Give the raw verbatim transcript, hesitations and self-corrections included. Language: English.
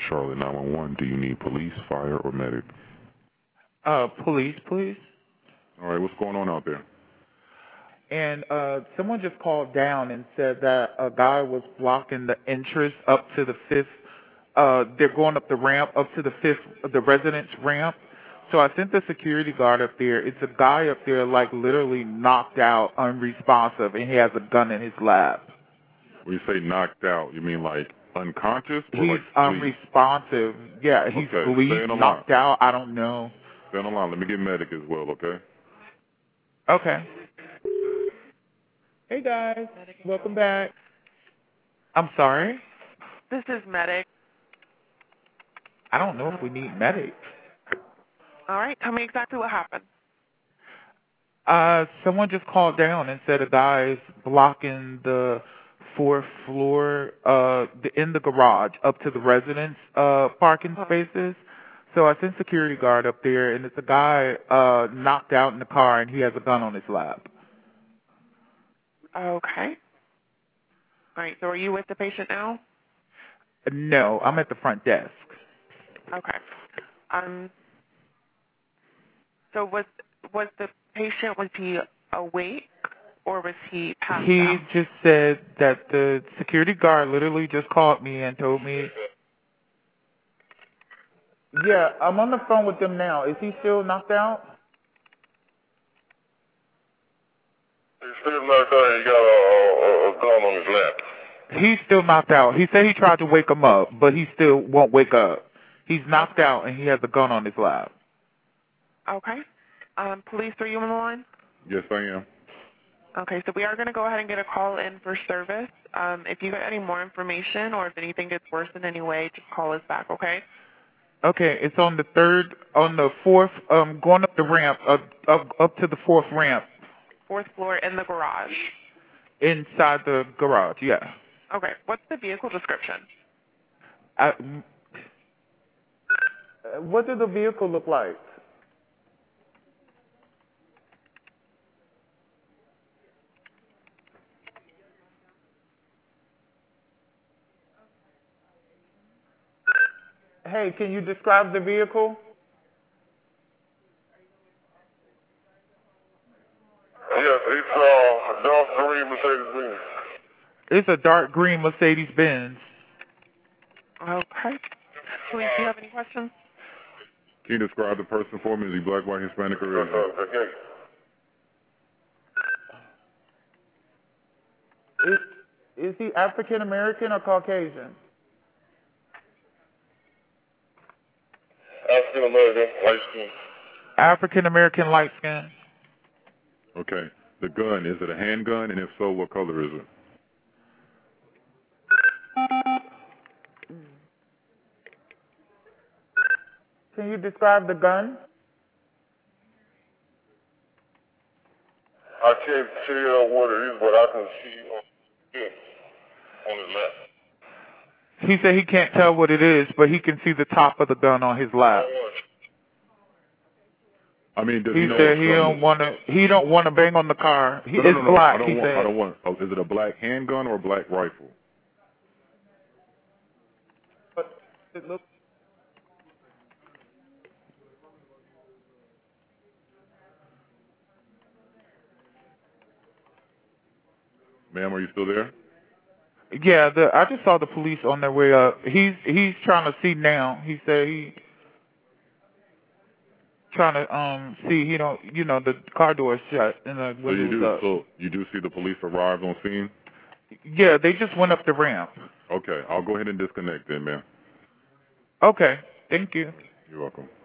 Charlotte nine one one. Do you need police, fire, or medic? Uh, police, please. All right, what's going on out there? And uh, someone just called down and said that a guy was blocking the entrance up to the fifth. Uh, they're going up the ramp up to the fifth, the residence ramp. So I sent the security guard up there. It's a guy up there, like literally knocked out, unresponsive, and he has a gun in his lap. When you say knocked out, you mean like unconscious or He's like bleeding? unresponsive. Yeah, he's Okay, stay bleeding, on the line. knocked out. I don't know. Stay on the line. Let me get medic as well, okay? Okay. Hey guys, welcome back. I'm sorry. This is medic. I don't know if we need medics. All right, tell me exactly what happened. Uh, someone just called down and said a guy is blocking the fourth floor, uh, the, in the garage up to the residence, uh, parking spaces. So I sent security guard up there, and it's a guy, uh, knocked out in the car, and he has a gun on his lap. Okay. All right, so are you with the patient now? No, I'm at the front desk. Okay. Um. So was was the patient, was he awake or was he passed He out? just said that the security guard literally just called me and told me. Yeah, I'm on the phone with them now. Is he still knocked out? He's still knocked out. He got a, a, a gun on his lap. He's still knocked out. He said he tried to wake him up, but he still won't wake up. He's knocked Okay. out and he has a gun on his lap. Okay. Um, police, are you on the line? Yes, I am. Okay, so we are going to go ahead and get a call in for service. Um, if you get any more information or if anything gets worse in any way, just call us back, okay? Okay, it's on the third, on the fourth, um, going up the ramp, up, up, up to the fourth ramp. Fourth floor in the garage. Inside the garage, yeah. Okay, what's the vehicle description? I, what did the vehicle look like? Hey, can you describe the vehicle? Yes, it's uh, a dark green Mercedes-Benz. It's a dark green Mercedes-Benz. Okay. Police, do you have any questions? Can you describe the person for me? Is he black, white, Hispanic, or Asian? Uh, okay. Is, is he African American or Caucasian? African American, light skin. African American, light skin. Okay. The gun, is it a handgun? And if so, what color is it? Can you describe the gun? I can't tell what it is, but I can see on this, on his lap. He said he can't tell what it is, but he can see the top of the gun on his lap. I mean, does He he know said what's he going don't want to. He don't want to bang on the car. He No, no, is no, no. black. I don't He want. said. I don't want. Oh, is it a black handgun or a black rifle? But it looks. Ma'am, are you still there? Yeah, the I just saw the police on their way up. He's he's trying to see now. He said he trying to um see. He don't. You know the car door is shut and the So you windows do. up. So you do see the police arrive on scene? Yeah, they just went up the ramp. Okay, I'll go ahead and disconnect then, ma'am. Okay, thank you. You're welcome.